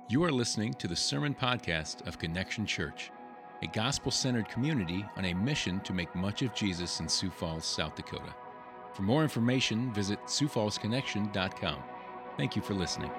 You are listening to the Sermon Podcast of Connection Church, a gospel-centered community on a mission to make much of Jesus in Sioux Falls, South Dakota. For more information, visit SiouxFallsConnection.com. Thank you for listening.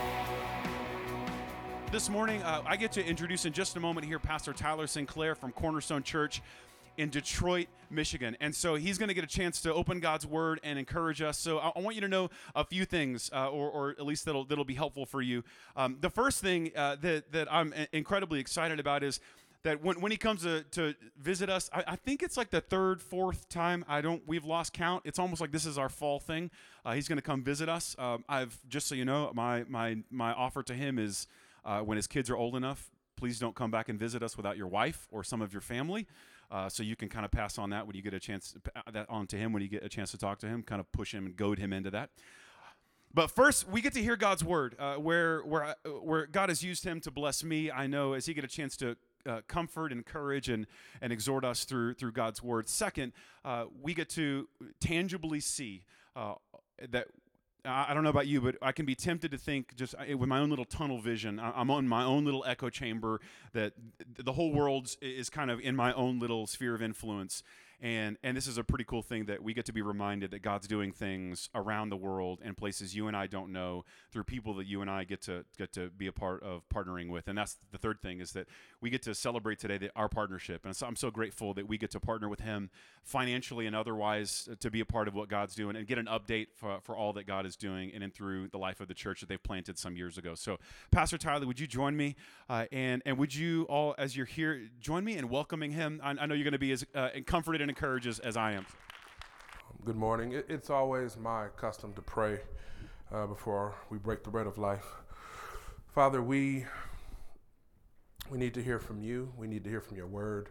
This morning, I get to introduce in just a moment here Pastor Tyler Sinclair from Cornerstone Church in Detroit, Michigan. And so he's going to get a chance to open God's Word and encourage us. So I want you to know a few things, or at least that'll be helpful for you. The first thing that I'm incredibly excited about is that when he comes to visit us, I think it's like the third, fourth time. We've lost count. It's almost like this is our fall thing. He's going to come visit us. Just so you know, my offer to him is when his kids are old enough, please don't come back and visit us without your wife or some of your family. So you can kind of pass on that when you get a chance that on to him when you get a chance to talk to him, kind of push him and goad him into that. But first, we get to hear God's word, where God has used him to bless me. I know as he get a chance to comfort, encourage, and exhort us through God's word. Second, we get to tangibly see that. I don't know about you, but I can be tempted to think just with my own little tunnel vision. I'm on my own little echo chamber that the whole world is kind of in my own little sphere of influence. And this is a pretty cool thing that we get to be reminded that God's doing things around the world in places you and I don't know through people that you and I get to be a part of partnering with. And that's the third thing, is that we get to celebrate today our partnership. And so I'm so grateful that we get to partner with him financially and otherwise to be a part of what God's doing and get an update for all that God is doing in and through the life of the church that they've planted some years ago. So Pastor Tyler, would you join me? And would you all, as you're here, join me in welcoming him? I know you're going to be as comforted and encouraged as I am. Good morning. It's always my custom to pray before we break the bread of life. Father, we need to hear from you. We need to hear from your word.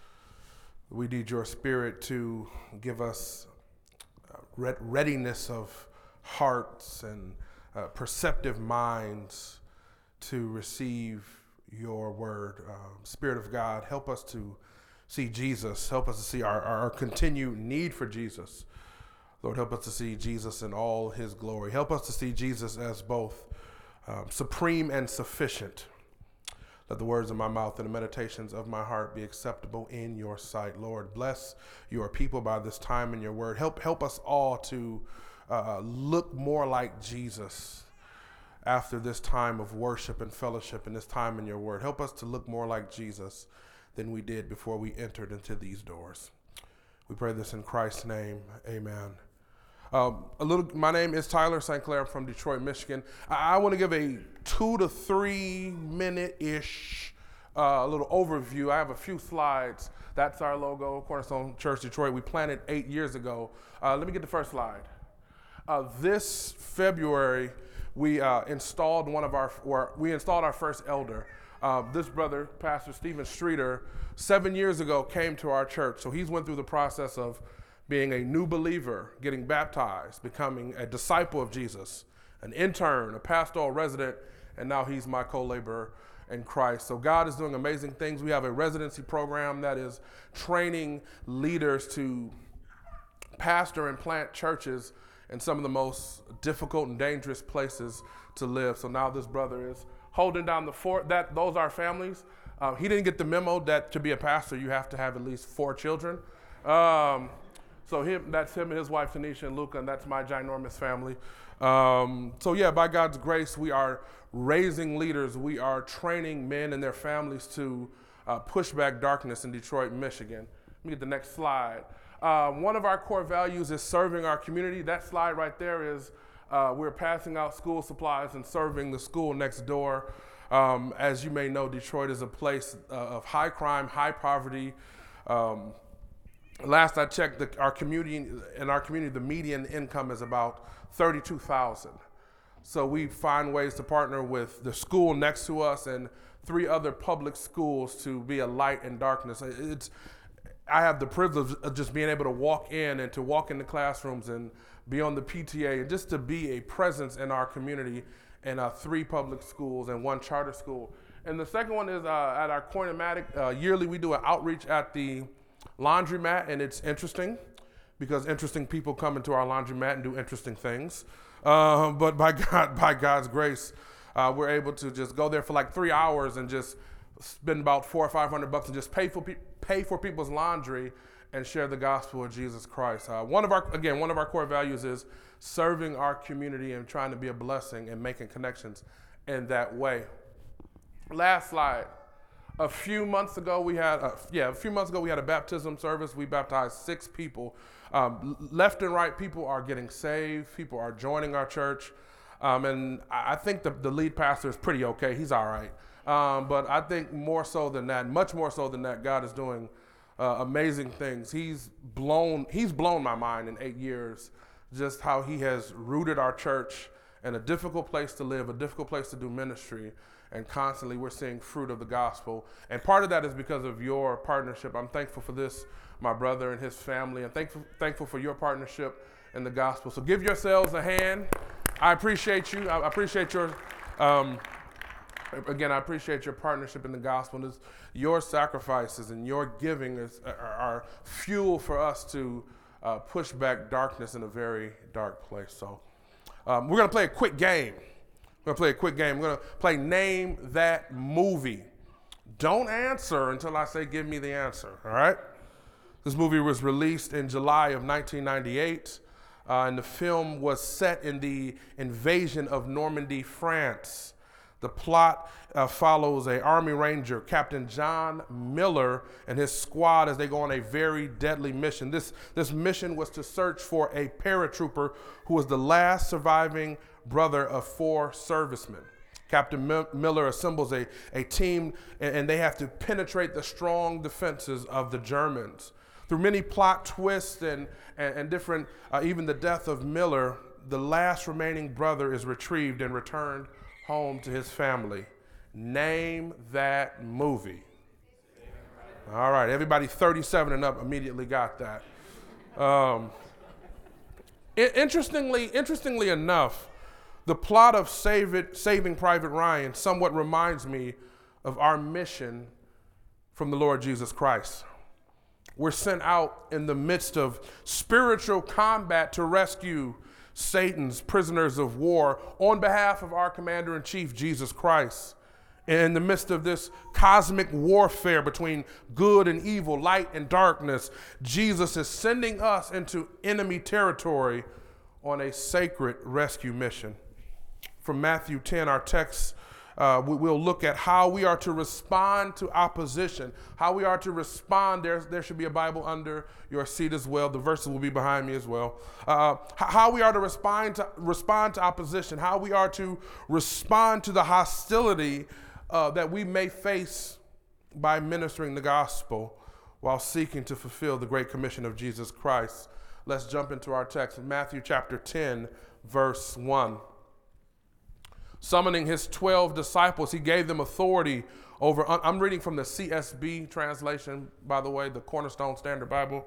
We need your spirit to give us readiness of hearts and perceptive minds to receive your word. Spirit of God, help us to see Jesus. Help us to see our continued need for Jesus. Lord, help us to see Jesus in all his glory. Help us to see Jesus as both supreme and sufficient. Let the words of my mouth and the meditations of my heart be acceptable in your sight. Lord, bless your people by this time in your word. Help us all to look more like Jesus after this time of worship and fellowship and this time in your word. Help us to look more like Jesus than we did before we entered into these doors. We pray this in Christ's name. Amen. My name is Tyler Sinclair. I'm from Detroit, Michigan. I want to give a 2 to 3 minute-ish little overview. I have a few slides. That's our logo, Cornerstone Church Detroit. We planted 8 years ago. Let me get the first slide. This February, we installed our first elder. This brother, Pastor Stephen Streeter, 7 years ago came to our church. So he's went through the process of being a new believer, getting baptized, becoming a disciple of Jesus, an intern, a pastoral resident, and now he's my co-laborer in Christ. So God is doing amazing things. We have a residency program that is training leaders to pastor and plant churches in some of the most difficult and dangerous places to live. So now this brother is holding down the fort. Those are families. He didn't get the memo that to be a pastor, you have to have at least 4 children. That's him and his wife, Tanisha and Luca, and that's my ginormous family. By God's grace, we are raising leaders. We are training men and their families to push back darkness in Detroit, Michigan. Let me get the next slide. One of our core values is serving our community. That slide right there is we're passing out school supplies and serving the school next door. As you may know, Detroit is a place of high crime, high poverty. Last I checked, our community, the median income is about $32,000. So we find ways to partner with the school next to us and 3 other public schools to be a light in darkness. I have the privilege of just being able to walk in and to walk into classrooms and be on the PTA and just to be a presence in our community in 3 public schools and 1 charter school. And the second one is at our Coinomatic. Yearly, we do an outreach at the laundromat, and it's interesting because interesting people come into our laundromat and do interesting things. But by God's grace, We're able to just go there for like 3 hours and just spend about $400 or $500 and just pay for people's laundry and share the gospel of Jesus Christ. One of our core values is serving our community and trying to be a blessing and making connections in that way. Last slide. A few months ago we had a baptism service. We baptized 6 people. Left and right, people are getting saved. People are joining our church. And I think the lead pastor is pretty okay. He's all right. But I think much more so than that, God is doing amazing things. He's blown my mind in 8 years, just how he has rooted our church in a difficult place to live, a difficult place to do ministry, and constantly we're seeing fruit of the gospel. And part of that is because of your partnership. I'm thankful for this, my brother and his family, and thankful for your partnership in the gospel. So give yourselves a hand. I appreciate you. I appreciate your, I appreciate your partnership in the gospel. And your sacrifices and your giving are fuel for us to push back darkness in a very dark place. So we're going to play a quick game. We're going to play Name That Movie. Don't answer until I say give me the answer, all right? This movie was released in July of 1998, and the film was set in the invasion of Normandy, France. The plot follows an Army Ranger, Captain John Miller, and his squad as they go on a very deadly mission. This mission was to search for a paratrooper who was the last surviving brother of 4 servicemen. Captain Miller assembles a team, and they have to penetrate the strong defenses of the Germans. Through many plot twists and different, even the death of Miller, the last remaining brother is retrieved and returned home to his family. Name that movie. All right, everybody 37 and up immediately got that. Interestingly enough, the plot of Saving Private Ryan somewhat reminds me of our mission from the Lord Jesus Christ. We're sent out in the midst of spiritual combat to rescue Satan's prisoners of war on behalf of our commander-in-chief, Jesus Christ. In the midst of this cosmic warfare between good and evil, light and darkness, Jesus is sending us into enemy territory on a sacred rescue mission. From Matthew 10, our text, we'll look at how we are to respond to opposition, how we are to respond. There should be a Bible under your seat as well. The verses will be behind me as well. How we are to respond to opposition, how we are to respond to the hostility that we may face by ministering the gospel while seeking to fulfill the Great Commission of Jesus Christ. Let's jump into our text, Matthew chapter 10, verse 1. Summoning his 12 disciples, he gave them authority over, I'm reading from the CSB translation, by the way, the Cornerstone Standard Bible.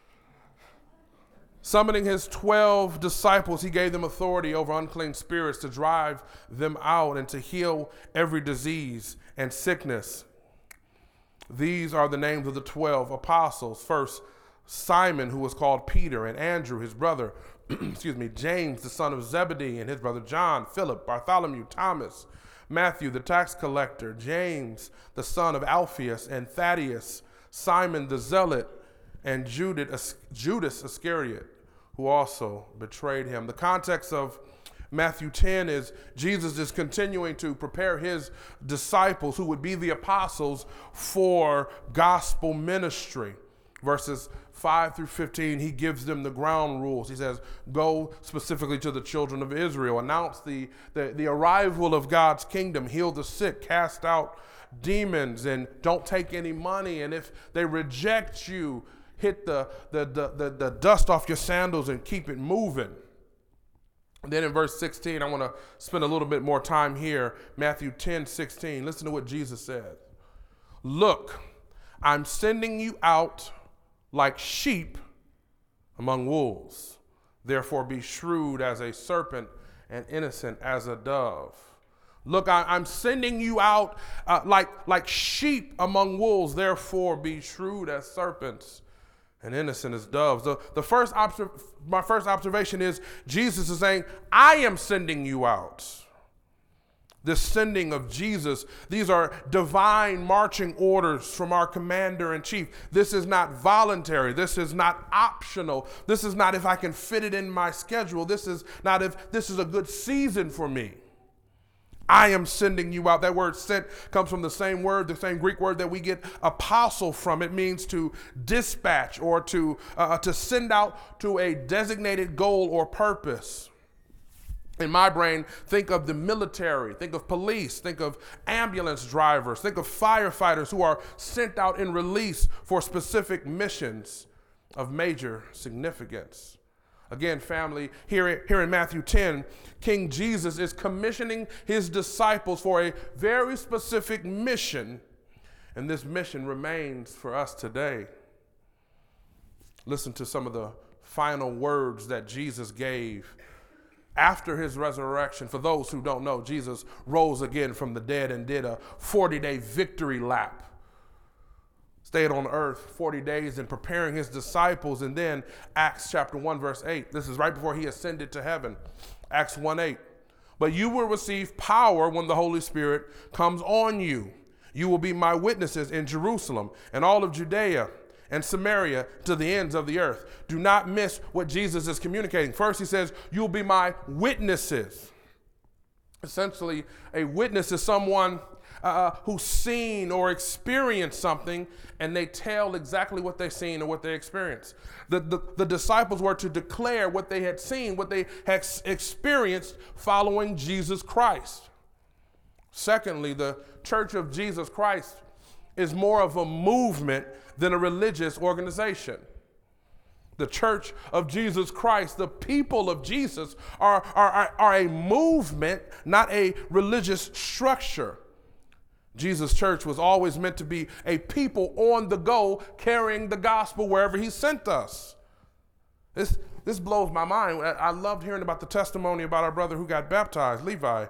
Summoning his 12 disciples, he gave them authority over unclean spirits to drive them out and to heal every disease and sickness. These are the names of the 12 apostles. First, Simon, who was called Peter, and Andrew, his brother, James, the son of Zebedee, and his brother John, Philip, Bartholomew, Thomas, Matthew, the tax collector, James, the son of Alphaeus, and Thaddeus, Simon the zealot, and Judas Iscariot, who also betrayed him. The context of Matthew 10 is Jesus is continuing to prepare his disciples, who would be the apostles, for gospel ministry. Verses 5 through 15, he gives them the ground rules. He says, go specifically to the children of Israel, announce the arrival of God's kingdom, heal the sick, cast out demons, and don't take any money. And if they reject you, hit the dust off your sandals and keep it moving. And then in verse 16, I want to spend a little bit more time here. Matthew 10:16. Listen to what Jesus said. Look, I'm sending you out like sheep among wolves. Therefore be shrewd as a serpent and innocent as a dove. Look, I'm sending you out like sheep among wolves. Therefore be shrewd as serpents and innocent as doves. My first observation is Jesus is saying, I am sending you out. This sending of Jesus, these are divine marching orders from our commander-in-chief. This is not voluntary. This is not optional. This is not if I can fit it in my schedule. This is not if this is a good season for me. I am sending you out. That word sent comes from the same word, the same Greek word that we get apostle from. It means to dispatch or to send out to a designated goal or purpose. In my brain, think of the military, think of police, think of ambulance drivers, think of firefighters who are sent out in release for specific missions of major significance. Again, family, here in Matthew 10, King Jesus is commissioning his disciples for a very specific mission, and this mission remains for us today. Listen to some of the final words that Jesus gave after his resurrection. For those who don't know, Jesus rose again from the dead and did a 40-day victory lap. Stayed on earth 40 days in preparing his disciples. And then Acts chapter 1, verse 8. This is right before he ascended to heaven. Acts 1:8. But you will receive power when the Holy Spirit comes on you. You will be my witnesses in Jerusalem and all of Judea and Samaria to the ends of the earth. Do not miss what Jesus is communicating. First, he says, you'll be my witnesses. Essentially, a witness is someone who's seen or experienced something, and they tell exactly what they've seen or what they experienced. The disciples were to declare what they had seen, what they had experienced following Jesus Christ. Secondly, the Church of Jesus Christ is more of a movement than a religious organization. The Church of Jesus Christ, the people of Jesus, are a movement, not a religious structure. Jesus' church was always meant to be a people on the go, carrying the gospel wherever he sent us. This blows my mind. I loved hearing about the testimony about our brother who got baptized, Levi.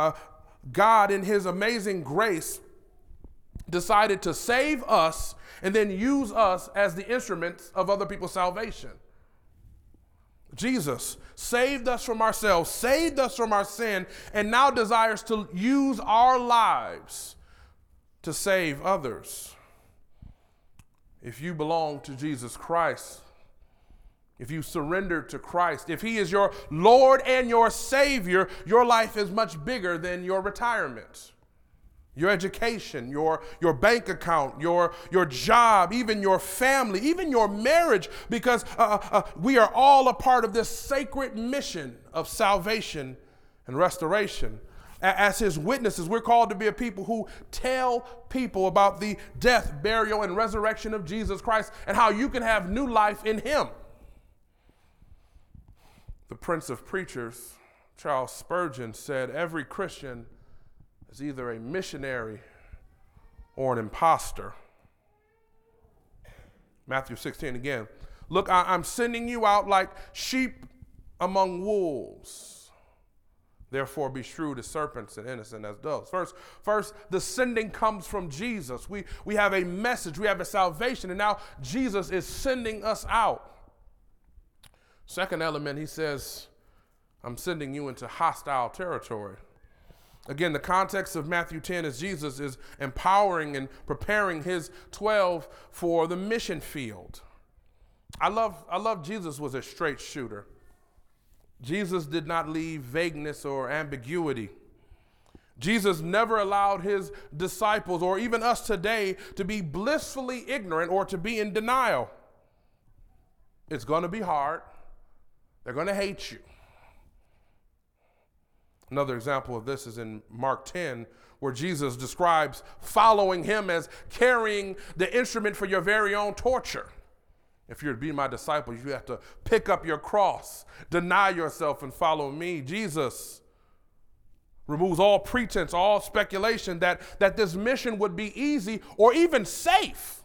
God, in his amazing grace, decided to save us and then use us as the instruments of other people's salvation. Jesus saved us from ourselves, saved us from our sin, and now desires to use our lives to save others. If you belong to Jesus Christ, if you surrender to Christ, if he is your Lord and your Savior, your life is much bigger than your retirement, your education, your bank account, your job, even your family, even your marriage, because we are all a part of this sacred mission of salvation and restoration. As his witnesses, we're called to be a people who tell people about the death, burial, and resurrection of Jesus Christ and how you can have new life in him. The Prince of Preachers, Charles Spurgeon, said, every Christian is either a missionary or an imposter. Matthew 16 again. Look, I'm sending you out like sheep among wolves. Therefore, be shrewd as serpents and innocent as doves. First, the sending comes from Jesus. We have a message, we have a salvation, and now Jesus is sending us out. Second element, he says, I'm sending you into hostile territory. Again, the context of Matthew 10 is Jesus is empowering and preparing his 12 for the mission field. I love Jesus was a straight shooter. Jesus did not leave vagueness or ambiguity. Jesus never allowed his disciples or even us today to be blissfully ignorant or to be in denial. It's going to be hard. They're going to hate you. Another example of this is in Mark 10, where Jesus describes following him as carrying the instrument for your very own torture. If you're to be my disciple, you have to pick up your cross, deny yourself, and follow me. Jesus removes all pretense, all speculation that this mission would be easy or even safe.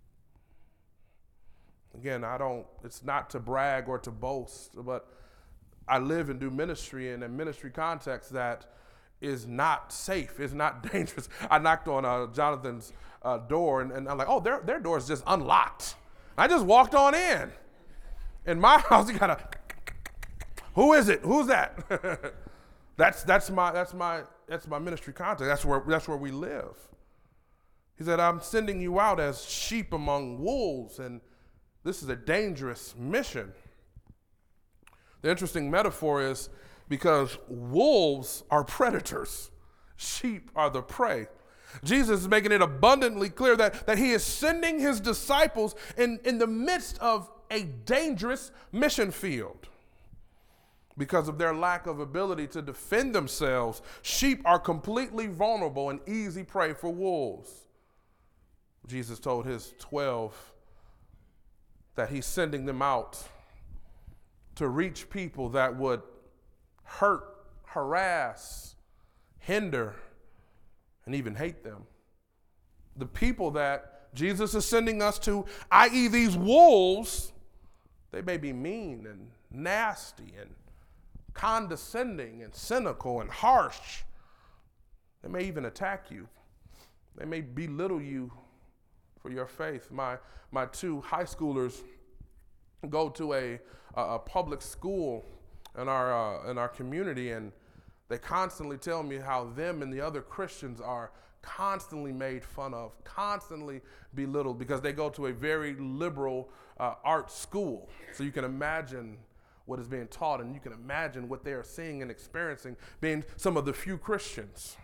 Again, it's not to brag or to boast, but I live and do ministry in a ministry context that is not safe, is not dangerous. I knocked on Jonathan's door, and I'm like, oh, their door is just unlocked. I just walked on in. In my house, you gotta, who is it? Who's that? that's my that's my ministry context. That's where we live. He said, I'm sending you out as sheep among wolves, and this is a dangerous mission. The interesting metaphor is because wolves are predators, sheep are the prey. Jesus is making it abundantly clear that he is sending his disciples in the midst of a dangerous mission field. Because of their lack of ability to defend themselves, sheep are completely vulnerable and easy prey for wolves. Jesus told his 12 that he's sending them out to reach people that would hurt, harass, hinder, and even hate them. The people that Jesus is sending us to, i.e. these wolves, they may be mean and nasty and condescending and cynical and harsh. They may even attack you. They may belittle you for your faith. My two high schoolers go to a public school in our community, and they constantly tell me how them and the other Christians are constantly made fun of, constantly belittled, because they go to a very liberal art school. So you can imagine what is being taught, and you can imagine what they are seeing and experiencing, being some of the few Christians.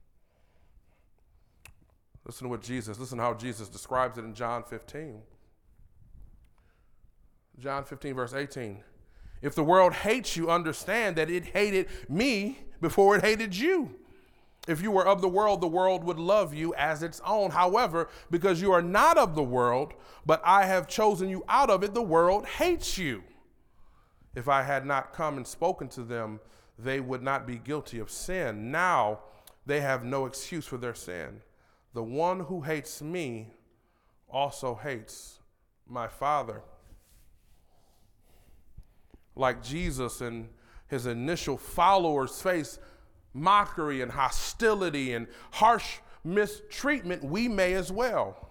Listen to how Jesus describes it in John 15. John 15, verse 18. If the world hates you, understand that it hated me before it hated you. If you were of the world would love you as its own. However, because you are not of the world, but I have chosen you out of it, the world hates you. If I had not come and spoken to them, they would not be guilty of sin. Now they have no excuse for their sin. The one who hates me also hates my Father. Like Jesus and his initial followers face mockery and hostility and harsh mistreatment, we may as well.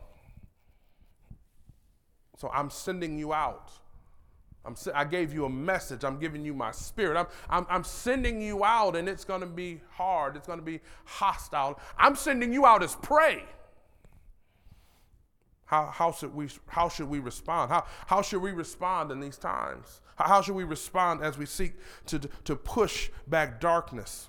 So I'm sending you out. I gave you a message. I'm giving you my spirit. I'm sending you out, and it's going to be hard. It's going to be hostile. I'm sending you out as prey. How should we respond? How should we respond in these times? How should we respond as we seek to push back darkness?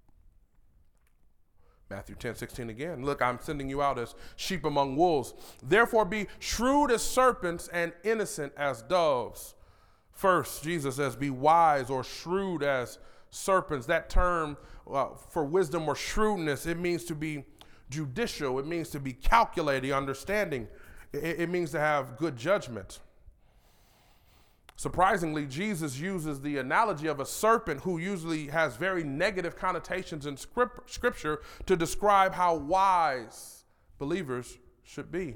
Matthew 10:16 again. Look, I'm sending you out as sheep among wolves. Therefore be shrewd as serpents and innocent as doves. First, Jesus says, be wise or shrewd as serpents. That term for wisdom or shrewdness, it means to be judicial. It means to be calculating, understanding. It means to have good judgment. Surprisingly, Jesus uses the analogy of a serpent, who usually has very negative connotations in Scripture, to describe how wise believers should be.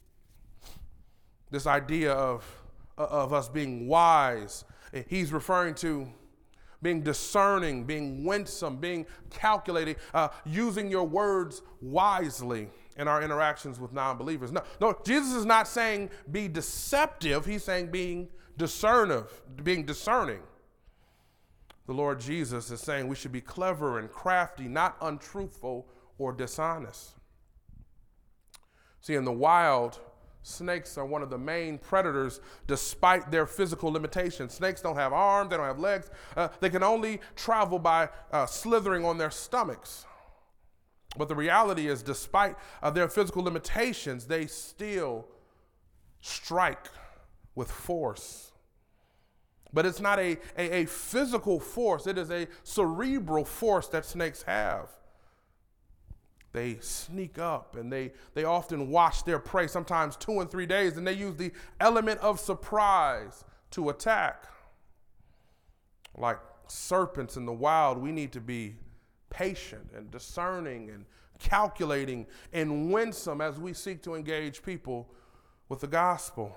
This idea of us being wise, he's referring to being discerning, being winsome, being calculating, using your words wisely in our interactions with non-believers. No, Jesus is not saying be deceptive. He's saying being discerning. The Lord Jesus is saying we should be clever and crafty, not untruthful or dishonest. See, in the wild, snakes are one of the main predators despite their physical limitations. Snakes don't have arms, they don't have legs. They can only travel by slithering on their stomachs. But the reality is, despite their physical limitations, they still strike with force. But it's not a physical force. It is a cerebral force that snakes have. They sneak up, and they often watch their prey, sometimes 2 and 3 days, and they use the element of surprise to attack. Like serpents in the wild, we need to be patient and discerning and calculating and winsome as we seek to engage people with the gospel.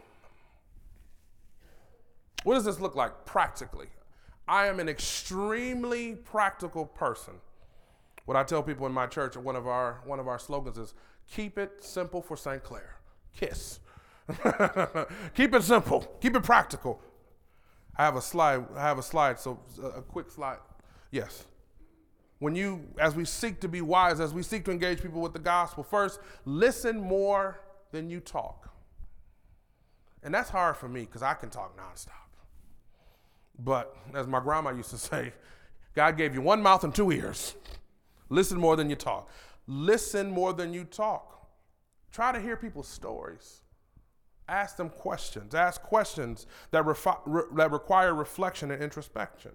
What does this look like practically? I am an extremely practical person. What I tell people in my church, one of our slogans is, keep it simple for St. Clair. KISS. Keep it simple. Keep it practical. I have a slide, so a quick slide. Yes. As we seek to be wise, as we seek to engage people with the gospel, first, listen more than you talk. And that's hard for me because I can talk nonstop. But as my grandma used to say, God gave you one mouth and two ears. Listen more than you talk. Listen more than you talk. Try to hear people's stories. Ask them questions. Ask questions that require reflection and introspection.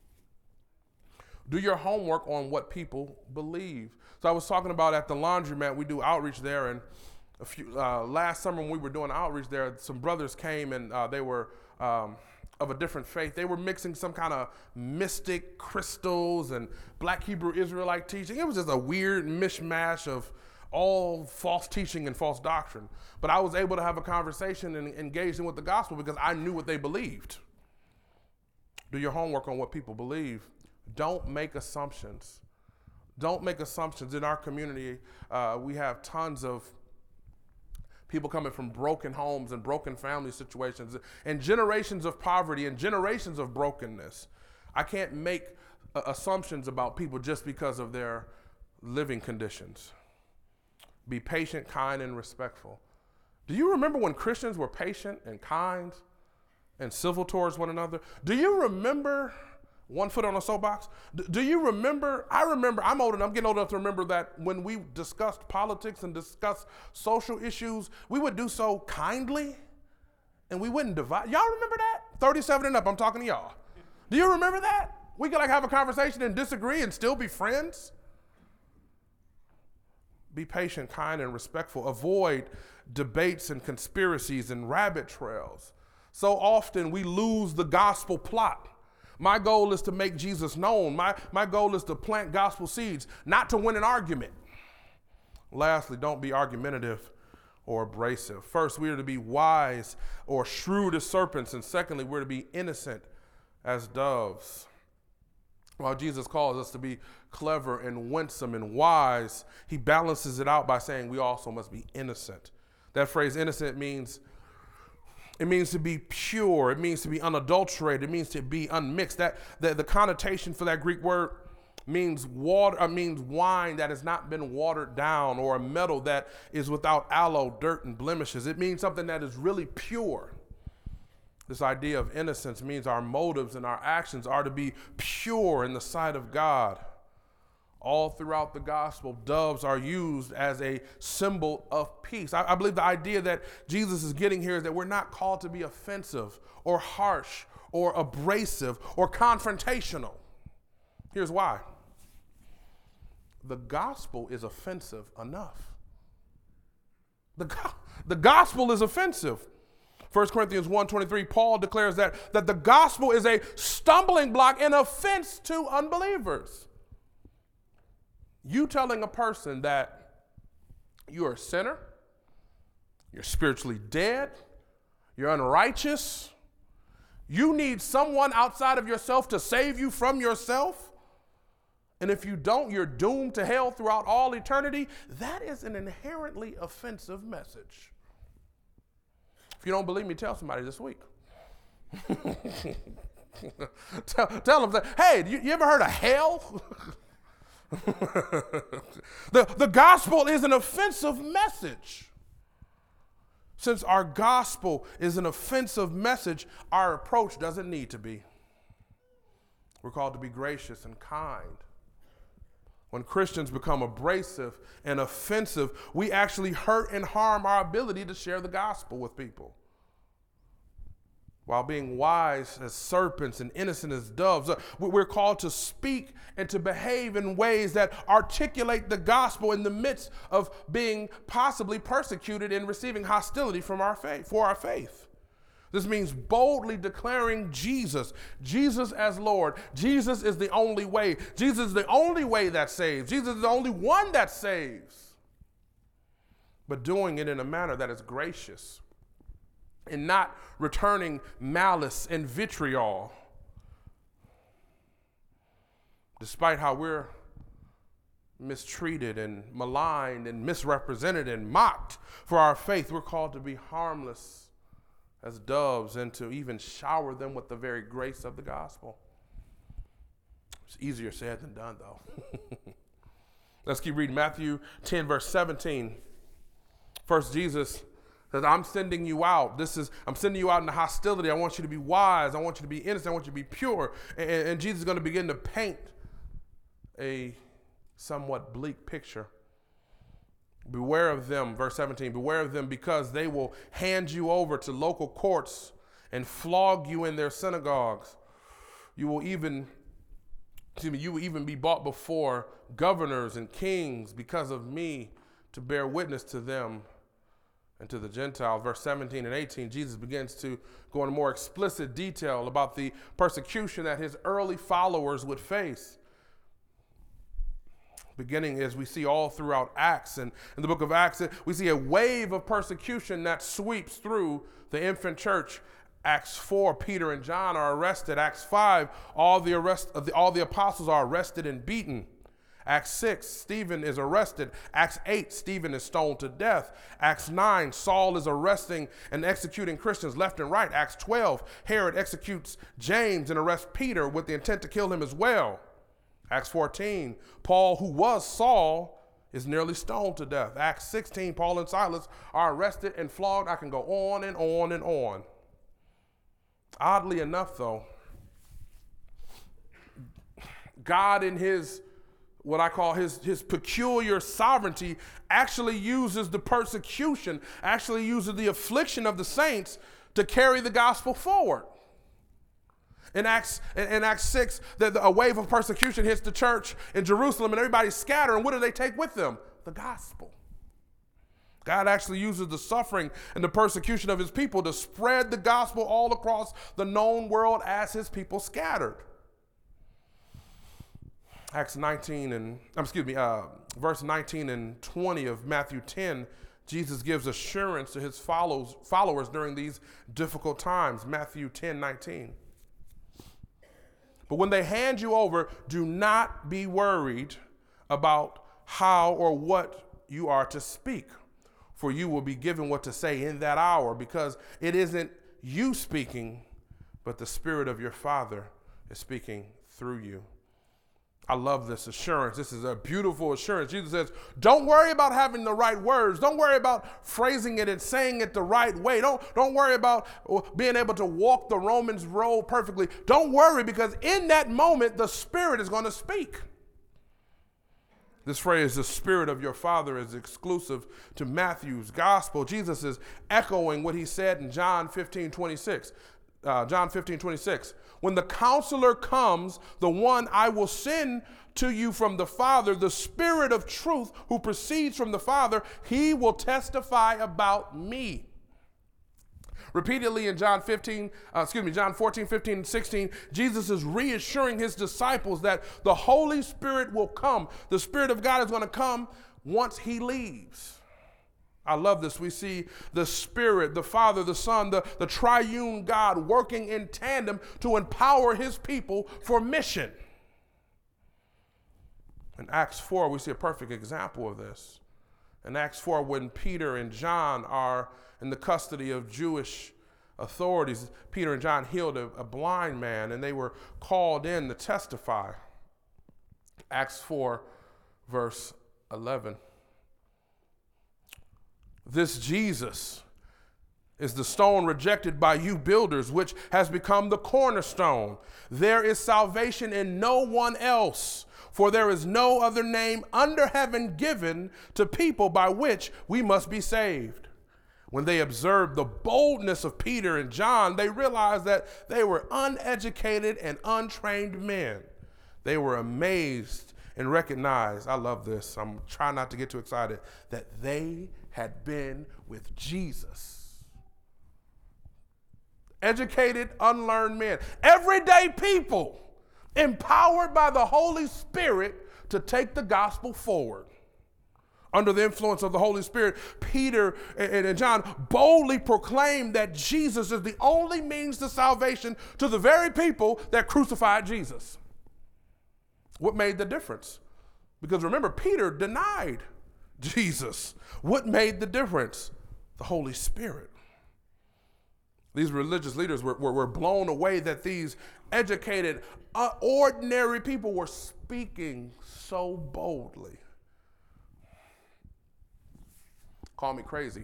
Do your homework on what people believe. So I was talking about at the laundromat, we do outreach there, and last summer when we were doing outreach there, some brothers came and they were of a different faith. They were mixing some kind of mystic crystals and Black Hebrew Israelite teaching. It was just a weird mishmash of all false teaching and false doctrine. But I was able to have a conversation and engage them with the gospel because I knew what they believed. Do your homework on what people believe. Don't make assumptions. Don't make assumptions. In our community, we have tons of people coming from broken homes and broken family situations and generations of poverty and generations of brokenness. I can't make assumptions about people just because of their living conditions. Be patient, kind, and respectful. Do you remember when Christians were patient and kind and civil towards one another? Do you remember, one foot on a soapbox, do you remember, I'm old enough, I'm getting old enough to remember that when we discussed politics and discussed social issues, we would do so kindly and we wouldn't divide. Y'all remember that? 37 and up, I'm talking to y'all. Do you remember that? We could have a conversation and disagree and still be friends. Be patient, kind, and respectful. Avoid debates and conspiracies and rabbit trails. So often we lose the gospel plot. My goal is to make Jesus known. My goal is to plant gospel seeds, not to win an argument. Lastly, don't be argumentative or abrasive. First, we are to be wise or shrewd as serpents. And secondly, we're to be innocent as doves. While Jesus calls us to be clever and winsome and wise, he balances it out by saying we also must be innocent. That phrase innocent means to be pure. It means to be unadulterated. It means to be unmixed. The connotation for that Greek word means wine that has not been watered down, or a metal that is without alloy, dirt, and blemishes. It means something that is really pure. This idea of innocence means our motives and our actions are to be pure in the sight of God. All throughout the gospel, doves are used as a symbol of peace. I believe the idea that Jesus is getting here is that we're not called to be offensive or harsh or abrasive or confrontational. Here's why. The gospel is offensive enough. The gospel is offensive. 1 Corinthians 1:23, Paul declares that the gospel is a stumbling block and offense to unbelievers. You telling a person that you're a sinner, you're spiritually dead, you're unrighteous, you need someone outside of yourself to save you from yourself, and if you don't, you're doomed to hell throughout all eternity, that is an inherently offensive message. If you don't believe me, tell somebody this week. tell them, hey, you ever heard of hell? The gospel is an offensive message. Since our gospel is an offensive message, our approach doesn't need to be. We're called to be gracious and kind. When Christians become abrasive and offensive, we actually hurt and harm our ability to share the gospel with people. While being wise as serpents and innocent as doves, we're called to speak and to behave in ways that articulate the gospel in the midst of being possibly persecuted and receiving hostility for our faith. This means boldly declaring Jesus as Lord. Jesus is the only way. Jesus is the only way that saves. Jesus is the only one that saves. But doing it in a manner that is gracious and not returning malice and vitriol. Despite how we're mistreated and maligned and misrepresented and mocked for our faith, we're called to be harmless as doves and to even shower them with the very grace of the gospel. It's easier said than done, though. Let's keep reading. Matthew 10, verse 17. First, Jesus says, I'm sending you out. I'm sending you out into hostility. I want you to be wise. I want you to be innocent. I want you to be pure. And Jesus is going to begin to paint a somewhat bleak picture. Beware of them, verse 17, beware of them because they will hand you over to local courts and flog you in their synagogues. You will even be brought before governors and kings because of me to bear witness to them and to the Gentiles. Verse 17 and 18, Jesus begins to go into more explicit detail about the persecution that his early followers would face. Beginning as we see all throughout Acts, and in the book of Acts, we see a wave of persecution that sweeps through the infant church. Acts 4, Peter and John are arrested. Acts 5, all the apostles are arrested and beaten. Acts 6, Stephen is arrested. Acts 8, Stephen is stoned to death. Acts 9, Saul is arresting and executing Christians left and right. Acts 12, Herod executes James and arrests Peter with the intent to kill him as well. Acts 14, Paul, who was Saul, is nearly stoned to death. Acts 16, Paul and Silas are arrested and flogged. I can go on and on and on. Oddly enough, though, God in his, what I call his peculiar sovereignty, actually uses the persecution, actually uses the affliction of the saints to carry the gospel forward. In Acts 6, a wave of persecution hits the church in Jerusalem and everybody's scattered. And what do they take with them? The gospel. God actually uses the suffering and the persecution of his people to spread the gospel all across the known world as his people scattered. Verse 19 and 20 of Matthew 10, Jesus gives assurance to his followers during these difficult times. Matthew 10:19. But when they hand you over, do not be worried about how or what you are to speak, for you will be given what to say in that hour, because it isn't you speaking, but the Spirit of your Father is speaking through you. I love this assurance. This is a beautiful assurance. Jesus says, don't worry about having the right words. Don't worry about phrasing it and saying it the right way. Don't worry about being able to walk the Romans road perfectly. Don't worry, because in that moment, the Spirit is going to speak. This phrase, the Spirit of your Father, is exclusive to Matthew's gospel. Jesus is echoing what he said in John 15:26. John 15:26. When the counselor comes, the one I will send to you from the Father, the Spirit of truth who proceeds from the Father, he will testify about me. Repeatedly in John 14, 15, and 16, Jesus is reassuring his disciples that the Holy Spirit will come. The Spirit of God is going to come once he leaves. I love this. We see the Spirit, the Father, the Son, the triune God working in tandem to empower his people for mission. In Acts 4, we see a perfect example of this. In Acts 4, when Peter and John are in the custody of Jewish authorities, Peter and John healed a blind man, and they were called in to testify. Acts 4, verse 11. This Jesus is the stone rejected by you builders, which has become the cornerstone. There is salvation in no one else, for there is no other name under heaven given to people by which we must be saved. When they observed the boldness of Peter and John, they realized that they were uneducated and untrained men. They were amazed and recognized, I love this, I'm trying not to get too excited, that they had been with Jesus. Educated, unlearned men, everyday people, empowered by the Holy Spirit to take the gospel forward. Under the influence of the Holy Spirit, Peter and John boldly proclaimed that Jesus is the only means to salvation to the very people that crucified Jesus. What made the difference? Because remember, Peter denied Jesus. What made the difference? The Holy Spirit. These religious leaders were blown away that these educated, ordinary people were speaking so boldly. Call me crazy.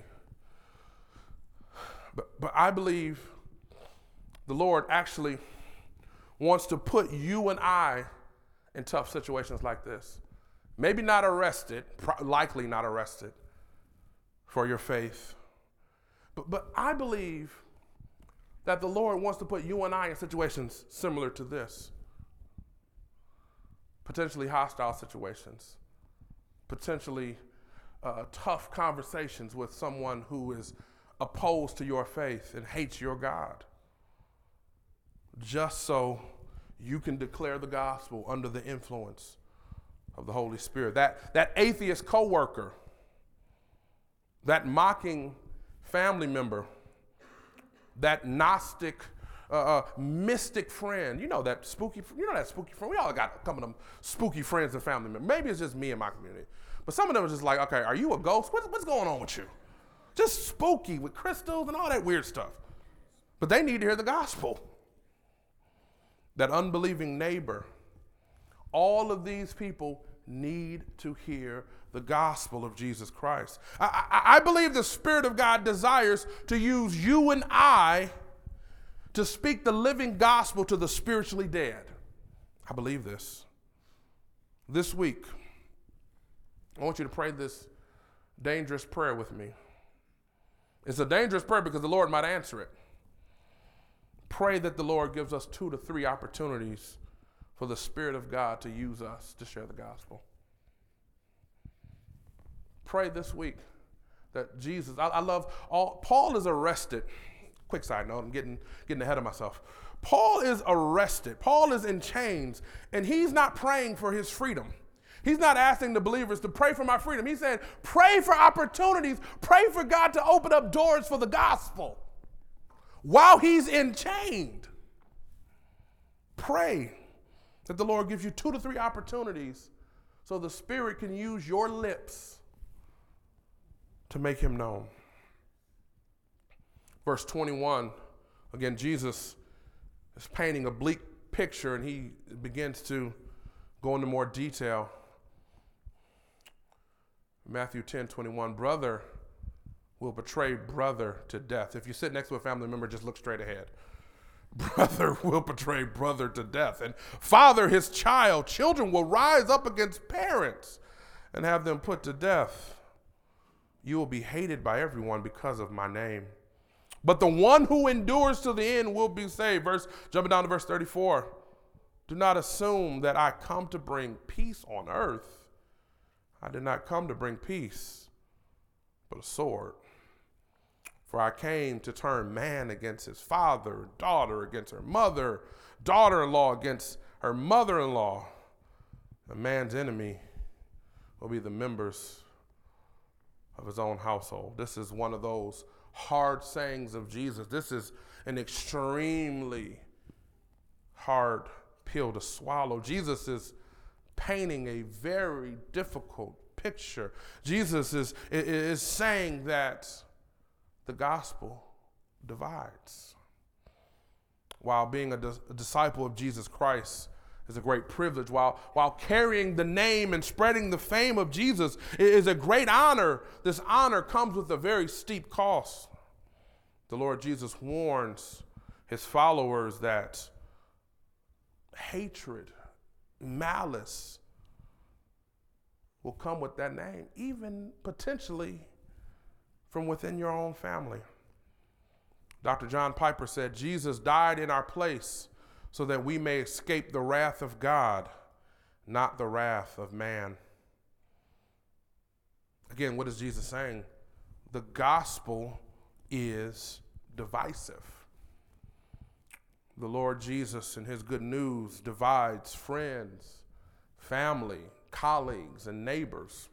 But I believe the Lord actually wants to put you and I in tough situations like this. Maybe not arrested, likely not arrested for your faith. But I believe that the Lord wants to put you and I in situations similar to this. Potentially hostile situations. Potentially tough conversations with someone who is opposed to your faith and hates your God. Just so you can declare the gospel under the influence of the Holy Spirit. That atheist coworker, that mocking family member, that Gnostic, mystic friend, that spooky friend. We all got a couple of them spooky friends and family members. Maybe it's just me in my community. But some of them are just like, okay, are you a ghost? What's going on with you? Just spooky with crystals and all that weird stuff. But they need to hear the gospel. That unbelieving neighbor. All of these people need to hear the gospel of Jesus Christ. I believe the Spirit of God desires to use you and I to speak the living gospel to the spiritually dead. I believe this. This week, I want you to pray this dangerous prayer with me. It's a dangerous prayer because the Lord might answer it. Pray that the Lord gives us 2 to 3 opportunities for the Spirit of God to use us to share the gospel. Pray this week that Jesus, I love all, Paul is arrested. Quick side note, I'm getting ahead of myself. Paul is arrested. Paul is in chains, and he's not praying for his freedom. He's not asking the believers to pray for my freedom. He's saying, pray for opportunities. Pray for God to open up doors for the gospel while he's enchained. Pray that the Lord gives you 2 to 3 opportunities so the Spirit can use your lips to make him known. Verse 21, again, Jesus is painting a bleak picture, and he begins to go into more detail. Matthew 10:21, brother will betray brother to death. If you sit next to a family member, just look straight ahead. Brother will betray brother to death, and father his child. Children will rise up against parents and have them put to death. You will be hated by everyone because of my name. But the one who endures to the end will be saved. Jumping down to verse 34. Do not assume that I come to bring peace on earth. I did not come to bring peace, but a sword. For I came to turn man against his father, daughter against her mother, daughter-in-law against her mother-in-law. A man's enemy will be the members of his own household. This is one of those hard sayings of Jesus. This is an extremely hard pill to swallow. Jesus is painting a very difficult picture. Jesus is saying that the gospel divides. While being a disciple of Jesus Christ is a great privilege, while carrying the name and spreading the fame of Jesus is a great honor, this honor comes with a very steep cost. The Lord Jesus warns his followers that hatred, malice will come with that name, even potentially from within your own family. Dr. John Piper said, Jesus died in our place so that we may escape the wrath of God, not the wrath of man. Again, what is Jesus saying? The gospel is divisive. The Lord Jesus and his good news divides friends, family, colleagues, and neighbors.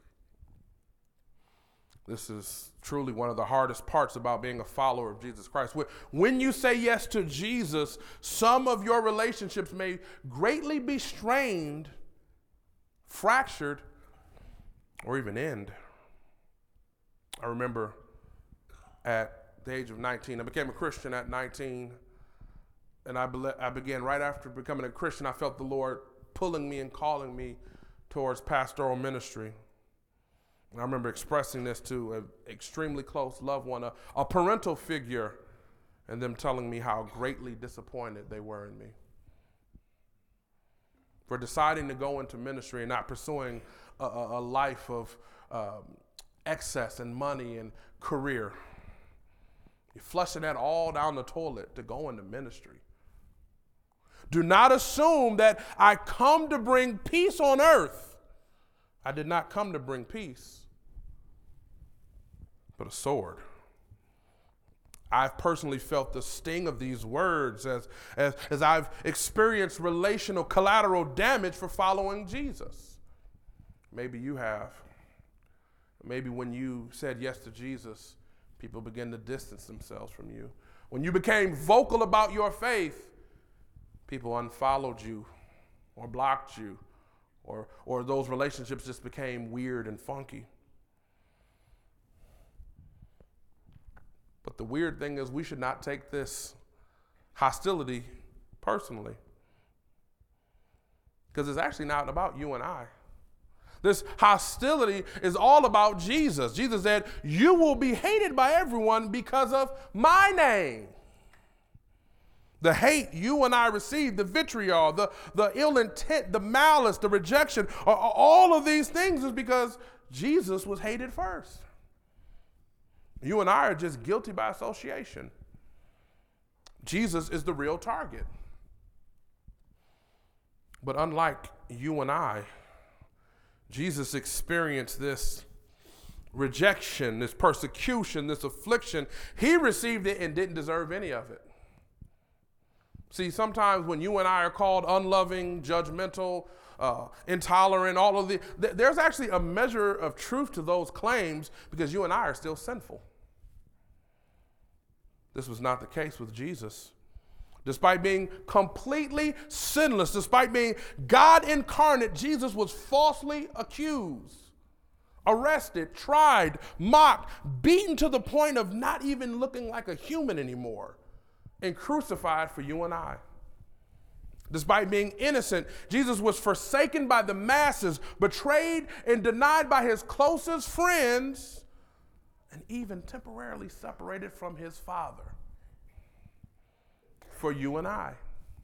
This is truly one of the hardest parts about being a follower of Jesus Christ. When you say yes to Jesus, some of your relationships may greatly be strained, fractured, or even end. I remember at the age of 19. I became a Christian at 19, and I began right after becoming a Christian. I felt the Lord pulling me and calling me towards pastoral ministry. And I remember expressing this to an extremely close loved one, a parental figure, and them telling me how greatly disappointed they were in me for deciding to go into ministry and not pursuing a life of excess and money and career. You're flushing that all down the toilet to go into ministry. Do not assume that I come to bring peace on earth. I did not come to bring peace, but a sword. I've personally felt the sting of these words as I've experienced relational collateral damage for following Jesus. Maybe you have. Maybe when you said yes to Jesus, people began to distance themselves from you. When you became vocal about your faith, people unfollowed you or blocked you, or those relationships just became weird and funky. But the weird thing is we should not take this hostility personally, because it's actually not about you and I. This hostility is all about Jesus. Jesus said, you will be hated by everyone because of my name. The hate you and I receive, the vitriol, the ill intent, the malice, the rejection, all of these things is because Jesus was hated first. You and I are just guilty by association. Jesus is the real target. But unlike you and I, Jesus experienced this rejection, this persecution, this affliction. He received it and didn't deserve any of it. See, sometimes when you and I are called unloving, judgmental, intolerant, all of there's actually a measure of truth to those claims because you and I are still sinful. This was not the case with Jesus. Despite being completely sinless, despite being God incarnate, Jesus was falsely accused, arrested, tried, mocked, beaten to the point of not even looking like a human anymore, and crucified for you and I. Despite being innocent, Jesus was forsaken by the masses, betrayed and denied by his closest friends, and even temporarily separated from his Father for you and I.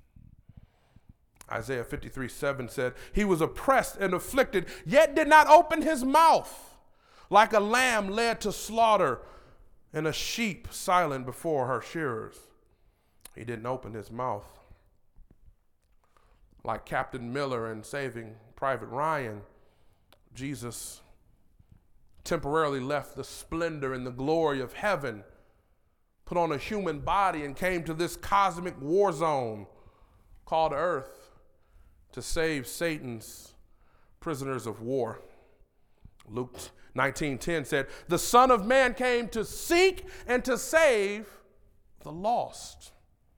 Isaiah 53:7 said, he was oppressed and afflicted, yet did not open his mouth. Like a lamb led to slaughter and a sheep silent before her shearers. He didn't open his mouth. Like Captain Miller in Saving Private Ryan, Jesus temporarily left the splendor and the glory of heaven, put on a human body, and came to this cosmic war zone called Earth to save Satan's prisoners of war. Luke 19:10 said, the Son of Man came to seek and to save the lost.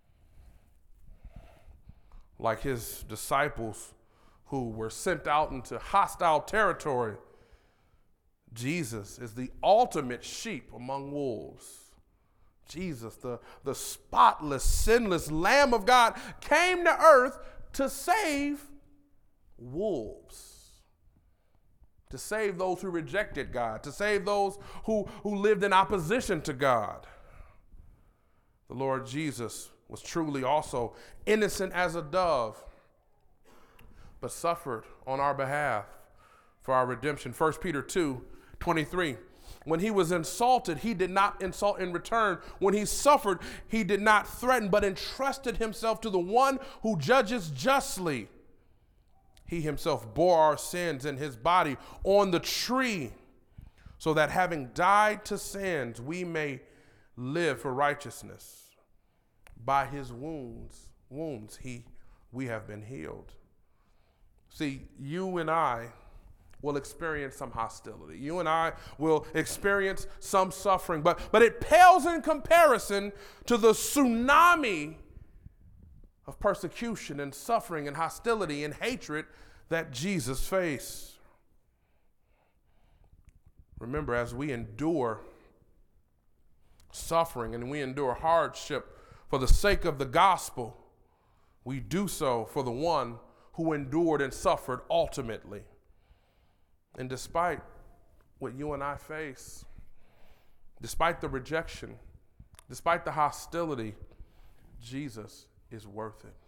Like his disciples who were sent out into hostile territory, Jesus is the ultimate sheep among wolves. Jesus, the spotless, sinless Lamb of God, came to earth to save wolves, to save those who rejected God, to save those who lived in opposition to God. The Lord Jesus was truly also innocent as a dove, but suffered on our behalf for our redemption. 1 Peter 2:23. When he was insulted, he did not insult in return. When he suffered, he did not threaten, but entrusted himself to the one who judges justly. He himself bore our sins in his body on the tree, so that having died to sins, we may live for righteousness. By his wounds we have been healed. See, you and I will experience some hostility. You and I will experience some suffering, but it pales in comparison to the tsunami of persecution and suffering and hostility and hatred that Jesus faced. Remember, as we endure suffering and we endure hardship for the sake of the gospel, we do so for the one who endured and suffered ultimately. And despite what you and I face, despite the rejection, despite the hostility, Jesus is worth it.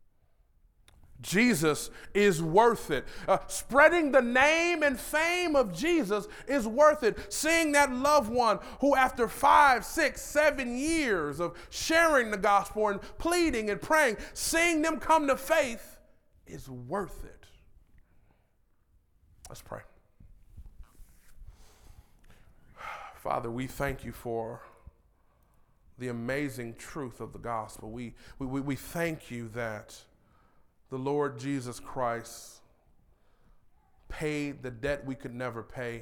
Jesus is worth it. Spreading the name and fame of Jesus is worth it. Seeing that loved one who after 5, 6, 7 years of sharing the gospel and pleading and praying, seeing them come to faith is worth it. Let's pray. Father, we thank you for the amazing truth of the gospel. We thank you that the Lord Jesus Christ paid the debt we could never pay.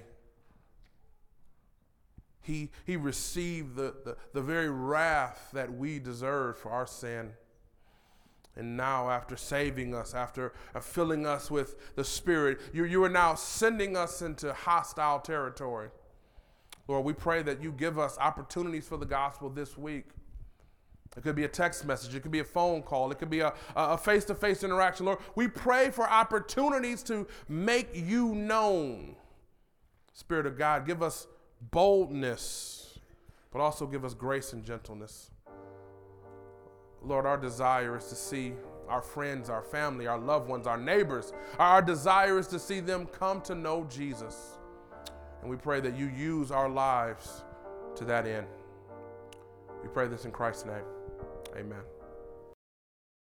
He received the very wrath that we deserved for our sin. And now, after saving us, after filling us with the Spirit, you are now sending us into hostile territory. Lord, we pray that you give us opportunities for the gospel this week. It could be a text message. It could be a phone call. It could be a face-to-face interaction. Lord, we pray for opportunities to make you known. Spirit of God, give us boldness, but also give us grace and gentleness. Lord, our desire is to see our friends, our family, our loved ones, our neighbors. Our desire is to see them come to know Jesus. And we pray that you use our lives to that end. We pray this in Christ's name. Amen.